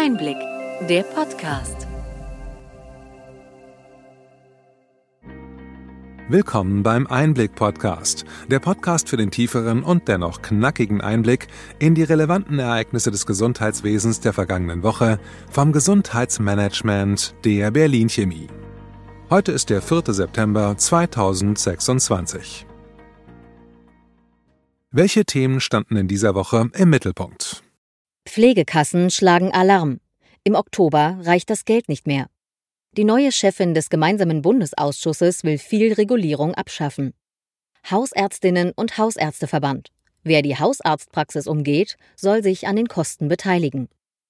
Einblick, der Podcast. Willkommen beim Einblick-Podcast, der Podcast für den tieferen und dennoch knackigen Einblick in die relevanten Ereignisse des Gesundheitswesens der vergangenen Woche vom Gesundheitsmanagement der Berlin Chemie. Heute ist der 4. September 2026. Welche Themen standen in dieser Woche im Mittelpunkt? Pflegekassen schlagen Alarm. Im Oktober reicht das Geld nicht mehr. Die neue Chefin des gemeinsamen Bundesausschusses will viel Regulierung abschaffen. Hausärztinnen und Hausärzteverband. Wer die Hausarztpraxis umgeht, soll sich an den Kosten beteiligen.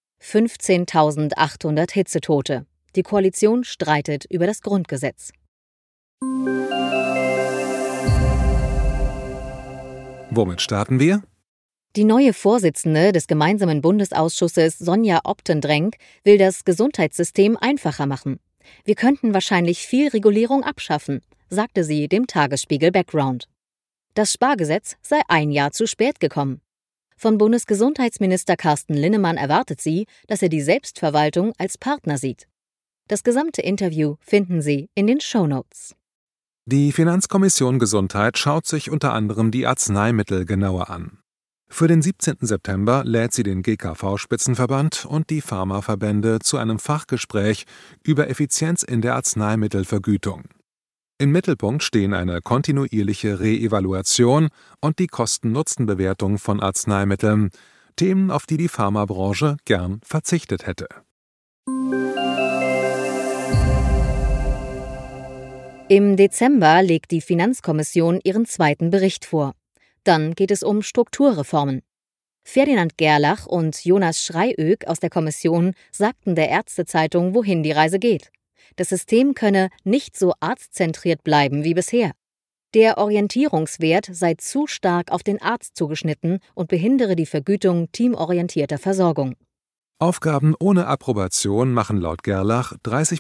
15.800 Hitzetote. Die Koalition streitet über das Grundgesetz. Womit starten wir? Die neue Vorsitzende des gemeinsamen Bundesausschusses, Sonja Optendrenk, will das Gesundheitssystem einfacher machen. Wir könnten wahrscheinlich viel Regulierung abschaffen, sagte sie dem Tagesspiegel Background. Das Spargesetz sei ein Jahr zu spät gekommen. Von Bundesgesundheitsminister Carsten Linnemann erwartet sie, dass er die Selbstverwaltung als Partner sieht. Das gesamte Interview finden Sie in den Shownotes. Die Finanzkommission Gesundheit schaut sich unter anderem die Arzneimittel genauer an. Für den 17. September lädt sie den GKV-Spitzenverband und die Pharmaverbände zu einem Fachgespräch über Effizienz in der Arzneimittelvergütung. Im Mittelpunkt stehen eine kontinuierliche Reevaluation und die Kosten-Nutzen-Bewertung von Arzneimitteln, Themen, auf die die Pharmabranche gern verzichtet hätte. Im Dezember legt die Finanzkommission ihren zweiten Bericht vor. Dann geht es um Strukturreformen. Ferdinand Gerlach und Jonas Schreiög aus der Kommission sagten der Ärztezeitung, wohin die Reise geht. Das System könne nicht so arztzentriert bleiben wie bisher. Der Orientierungswert sei zu stark auf den Arzt zugeschnitten und behindere die Vergütung teamorientierter Versorgung. Aufgaben ohne Approbation machen laut Gerlach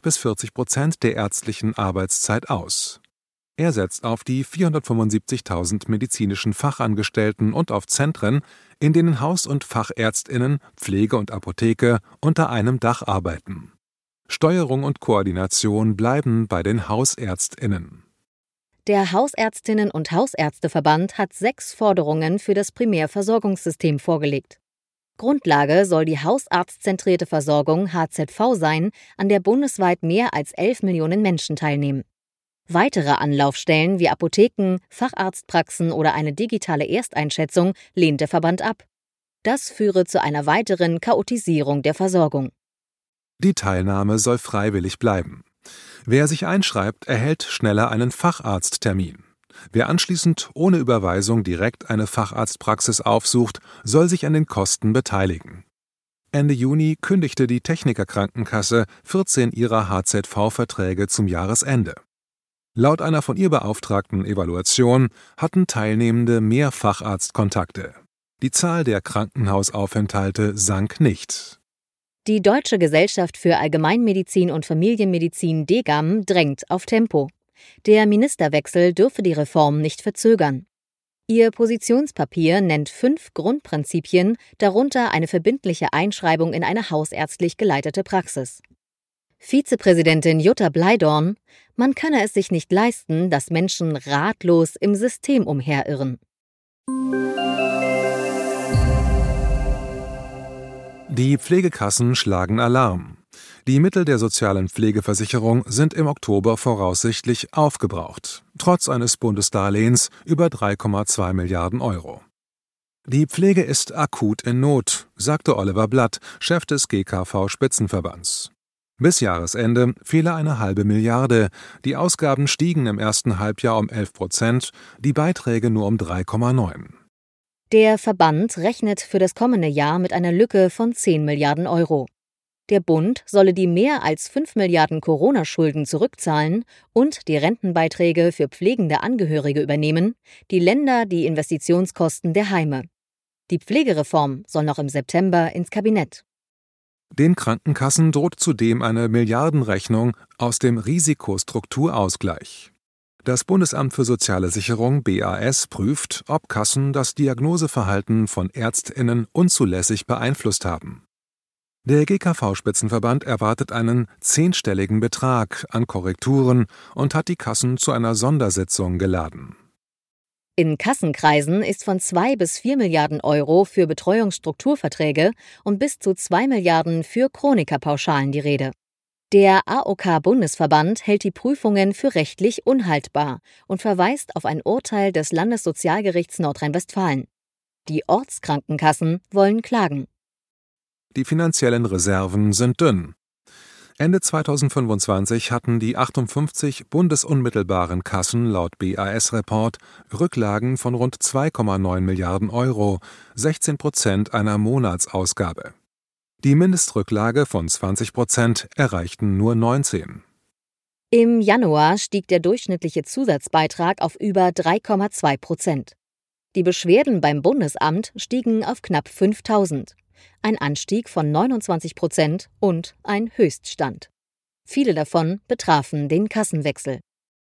30-40% der ärztlichen Arbeitszeit aus. Er setzt auf die 475.000 medizinischen Fachangestellten und auf Zentren, in denen Haus- und FachärztInnen, Pflege und Apotheke unter einem Dach arbeiten. Steuerung und Koordination bleiben bei den HausärztInnen. Der Hausärztinnen- und Hausärzteverband hat 6 Forderungen für das Primärversorgungssystem vorgelegt. Grundlage soll die hausarztzentrierte Versorgung HZV sein, an der bundesweit mehr als 11 Millionen Menschen teilnehmen. Weitere Anlaufstellen wie Apotheken, Facharztpraxen oder eine digitale Ersteinschätzung lehnt der Verband ab. Das führe zu einer weiteren Chaotisierung der Versorgung. Die Teilnahme soll freiwillig bleiben. Wer sich einschreibt, erhält schneller einen Facharzttermin. Wer anschließend ohne Überweisung direkt eine Facharztpraxis aufsucht, soll sich an den Kosten beteiligen. Ende Juni kündigte die Techniker Krankenkasse 14 ihrer HZV-Verträge zum Jahresende. Laut einer von ihr beauftragten Evaluation hatten Teilnehmende mehr Facharztkontakte. Die Zahl der Krankenhausaufenthalte sank nicht. Die Deutsche Gesellschaft für Allgemeinmedizin und Familienmedizin DGAM drängt auf Tempo. Der Ministerwechsel dürfe die Reform nicht verzögern. Ihr Positionspapier nennt 5 Grundprinzipien, darunter eine verbindliche Einschreibung in eine hausärztlich geleitete Praxis. Vizepräsidentin Jutta Bleidorn: Man könne es sich nicht leisten, dass Menschen ratlos im System umherirren. Die Pflegekassen schlagen Alarm. Die Mittel der sozialen Pflegeversicherung sind im Oktober voraussichtlich aufgebraucht, trotz eines Bundesdarlehens über 3,2 Milliarden Euro. Die Pflege ist akut in Not, sagte Oliver Blatt, Chef des GKV-Spitzenverbands. Bis Jahresende fehle eine halbe Milliarde, die Ausgaben stiegen im ersten Halbjahr um 11%, die Beiträge nur um 3,9%. Der Verband rechnet für das kommende Jahr mit einer Lücke von 10 Milliarden Euro. Der Bund solle die mehr als 5 Milliarden Corona-Schulden zurückzahlen und die Rentenbeiträge für pflegende Angehörige übernehmen, die Länder die Investitionskosten der Heime. Die Pflegereform soll noch im September ins Kabinett. Den Krankenkassen droht zudem eine Milliardenrechnung aus dem Risikostrukturausgleich. Das Bundesamt für Soziale Sicherung (BAS) prüft, ob Kassen das Diagnoseverhalten von ÄrztInnen unzulässig beeinflusst haben. Der GKV-Spitzenverband erwartet einen 10-stelligen Betrag an Korrekturen und hat die Kassen zu einer Sondersitzung geladen. In Kassenkreisen ist von 2 bis 4 Milliarden Euro für Betreuungsstrukturverträge und bis zu 2 Milliarden für Chronikerpauschalen die Rede. Der AOK-Bundesverband hält die Prüfungen für rechtlich unhaltbar und verweist auf ein Urteil des Landessozialgerichts Nordrhein-Westfalen. Die Ortskrankenkassen wollen klagen. Die finanziellen Reserven sind dünn. Ende 2025 hatten die 58 bundesunmittelbaren Kassen laut BAS-Report Rücklagen von rund 2,9 Milliarden Euro, 16% einer Monatsausgabe. Die Mindestrücklage von 20% erreichten nur 19. Im Januar stieg der durchschnittliche Zusatzbeitrag auf über 3,2%. Die Beschwerden beim Bundesamt stiegen auf knapp 5.000. Ein Anstieg von 29% und ein Höchststand. Viele davon betrafen den Kassenwechsel.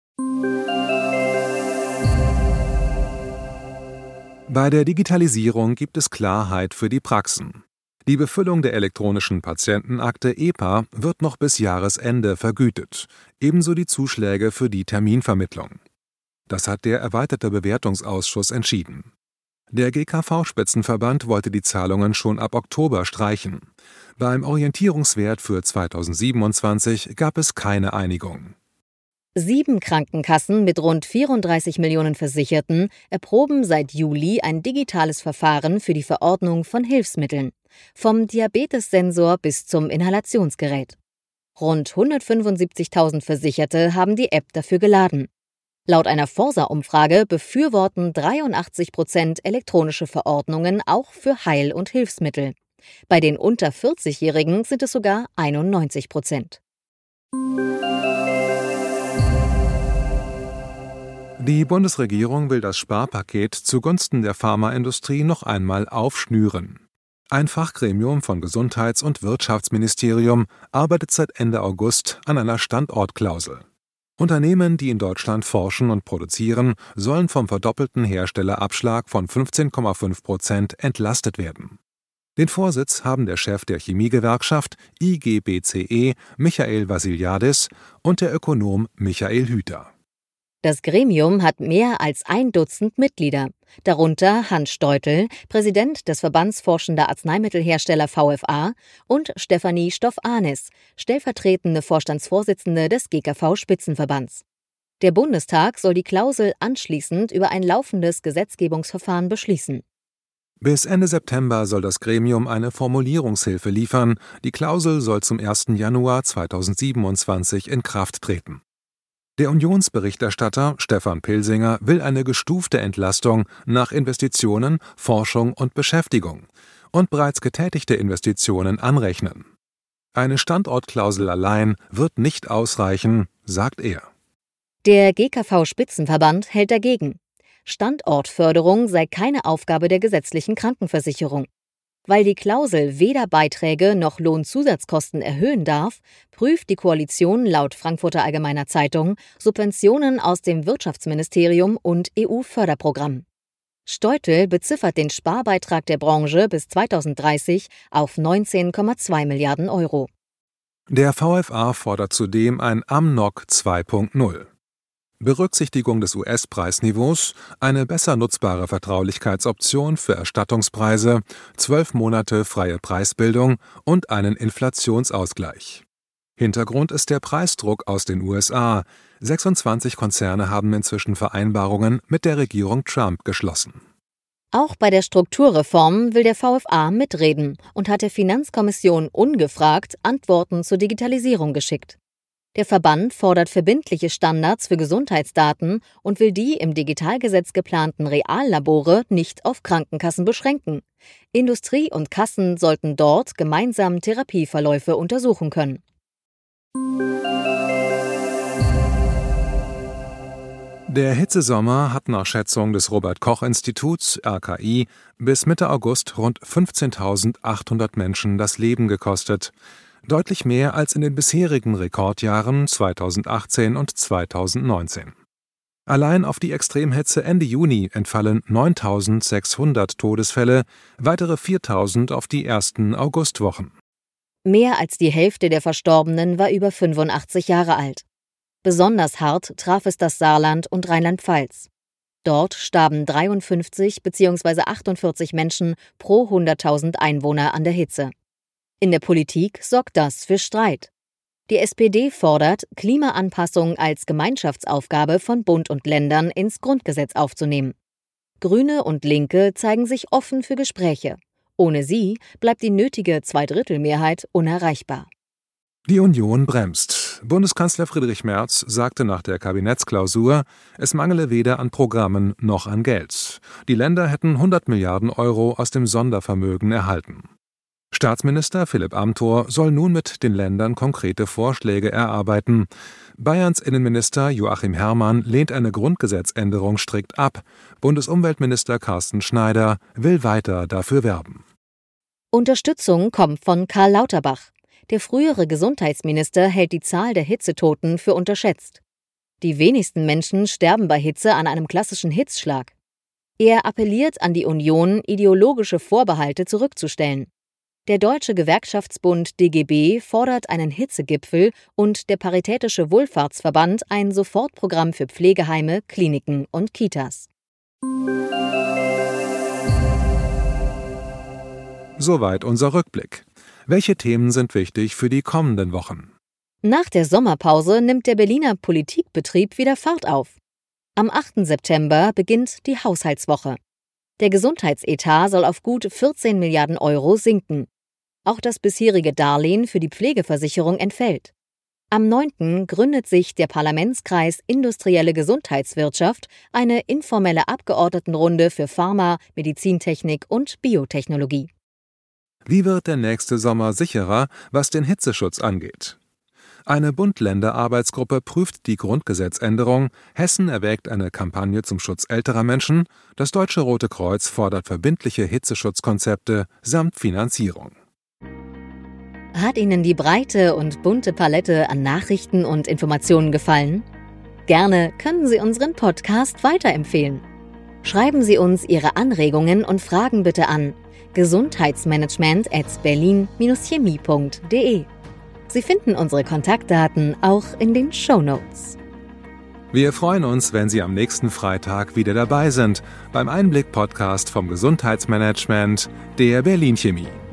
Bei der Digitalisierung gibt es Klarheit für die Praxen. Die Befüllung der elektronischen Patientenakte EPA wird noch bis Jahresende vergütet, ebenso die Zuschläge für die Terminvermittlung. Das hat der erweiterte Bewertungsausschuss entschieden. Der GKV-Spitzenverband wollte die Zahlungen schon ab Oktober streichen. Beim Orientierungswert für 2027 gab es keine Einigung. 7 Krankenkassen mit rund 34 Millionen Versicherten erproben seit Juli ein digitales Verfahren für die Verordnung von Hilfsmitteln, vom Diabetessensor bis zum Inhalationsgerät. Rund 175.000 Versicherte haben die App dafür geladen. Laut einer Forsa-Umfrage befürworten 83% elektronische Verordnungen auch für Heil- und Hilfsmittel. Bei den unter 40-Jährigen sind es sogar 91%. Die Bundesregierung will das Sparpaket zugunsten der Pharmaindustrie noch einmal aufschnüren. Ein Fachgremium von Gesundheits- und Wirtschaftsministerium arbeitet seit Ende August an einer Standortklausel. Unternehmen, die in Deutschland forschen und produzieren, sollen vom verdoppelten Herstellerabschlag von 15,5% entlastet werden. Den Vorsitz haben der Chef der Chemiegewerkschaft IGBCE, Michael Vassiliadis, und der Ökonom Michael Hüter. Das Gremium hat mehr als 1 Dutzend Mitglieder, darunter Hans Steutel, Präsident des Verbands Forschender Arzneimittelhersteller VfA, und Stefanie Stoff-Ahnis, stellvertretende Vorstandsvorsitzende des GKV-Spitzenverbands. Der Bundestag soll die Klausel anschließend über ein laufendes Gesetzgebungsverfahren beschließen. Bis Ende September soll das Gremium eine Formulierungshilfe liefern. Die Klausel soll zum 1. Januar 2027 in Kraft treten. Der Unionsberichterstatter Stefan Pilsinger will eine gestufte Entlastung nach Investitionen, Forschung und Beschäftigung und bereits getätigte Investitionen anrechnen. Eine Standortklausel allein wird nicht ausreichen, sagt er. Der GKV-Spitzenverband hält dagegen. Standortförderung sei keine Aufgabe der gesetzlichen Krankenversicherung. Weil die Klausel weder Beiträge noch Lohnzusatzkosten erhöhen darf, prüft die Koalition laut Frankfurter Allgemeiner Zeitung Subventionen aus dem Wirtschaftsministerium und EU-Förderprogramm. Steutel beziffert den Sparbeitrag der Branche bis 2030 auf 19,2 Milliarden Euro. Der VfA fordert zudem ein Amnok 2.0. Berücksichtigung des US-Preisniveaus, eine besser nutzbare Vertraulichkeitsoption für Erstattungspreise, 12 Monate freie Preisbildung und einen Inflationsausgleich. Hintergrund ist der Preisdruck aus den USA. 26 Konzerne haben inzwischen Vereinbarungen mit der Regierung Trump geschlossen. Auch bei der Strukturreform will der VfA mitreden und hat der Finanzkommission ungefragt Antworten zur Digitalisierung geschickt. Der Verband fordert verbindliche Standards für Gesundheitsdaten und will die im Digitalgesetz geplanten Reallabore nicht auf Krankenkassen beschränken. Industrie und Kassen sollten dort gemeinsam Therapieverläufe untersuchen können. Der Hitzesommer hat nach Schätzung des Robert-Koch-Instituts (RKI) bis Mitte August rund 15.800 Menschen das Leben gekostet. Deutlich mehr als in den bisherigen Rekordjahren 2018 und 2019. Allein auf die Extremhitze Ende Juni entfallen 9.600 Todesfälle, weitere 4.000 auf die ersten Augustwochen. Mehr als die Hälfte der Verstorbenen war über 85 Jahre alt. Besonders hart traf es das Saarland und Rheinland-Pfalz. Dort starben 53 bzw. 48 Menschen pro 100.000 Einwohner an der Hitze. In der Politik sorgt das für Streit. Die SPD fordert, Klimaanpassung als Gemeinschaftsaufgabe von Bund und Ländern ins Grundgesetz aufzunehmen. Grüne und Linke zeigen sich offen für Gespräche. Ohne sie bleibt die nötige Zweidrittelmehrheit unerreichbar. Die Union bremst. Bundeskanzler Friedrich Merz sagte nach der Kabinettsklausur, es mangele weder an Programmen noch an Geld. Die Länder hätten 100 Milliarden Euro aus dem Sondervermögen erhalten. Staatsminister Philipp Amthor soll nun mit den Ländern konkrete Vorschläge erarbeiten. Bayerns Innenminister Joachim Herrmann lehnt eine Grundgesetzänderung strikt ab. Bundesumweltminister Carsten Schneider will weiter dafür werben. Unterstützung kommt von Karl Lauterbach. Der frühere Gesundheitsminister hält die Zahl der Hitzetoten für unterschätzt. Die wenigsten Menschen sterben bei Hitze an einem klassischen Hitzschlag. Er appelliert an die Union, ideologische Vorbehalte zurückzustellen. Der Deutsche Gewerkschaftsbund DGB fordert einen Hitzegipfel und der Paritätische Wohlfahrtsverband ein Sofortprogramm für Pflegeheime, Kliniken und Kitas. Soweit unser Rückblick. Welche Themen sind wichtig für die kommenden Wochen? Nach der Sommerpause nimmt der Berliner Politikbetrieb wieder Fahrt auf. Am 8. September beginnt die Haushaltswoche. Der Gesundheitsetat soll auf gut 14 Milliarden Euro sinken. Auch das bisherige Darlehen für die Pflegeversicherung entfällt. Am 9. gründet sich der Parlamentskreis Industrielle Gesundheitswirtschaft, eine informelle Abgeordnetenrunde für Pharma, Medizintechnik und Biotechnologie. Wie wird der nächste Sommer sicherer, was den Hitzeschutz angeht? Eine Bund-Länder-Arbeitsgruppe prüft die Grundgesetzänderung, Hessen erwägt eine Kampagne zum Schutz älterer Menschen, das Deutsche Rote Kreuz fordert verbindliche Hitzeschutzkonzepte samt Finanzierung. Hat Ihnen die breite und bunte Palette an Nachrichten und Informationen gefallen? Gerne können Sie unseren Podcast weiterempfehlen. Schreiben Sie uns Ihre Anregungen und Fragen bitte an gesundheitsmanagement@berlin-chemie.de. Sie finden unsere Kontaktdaten auch in den Shownotes. Wir freuen uns, wenn Sie am nächsten Freitag wieder dabei sind beim Einblick-Podcast vom Gesundheitsmanagement der Berlin Chemie.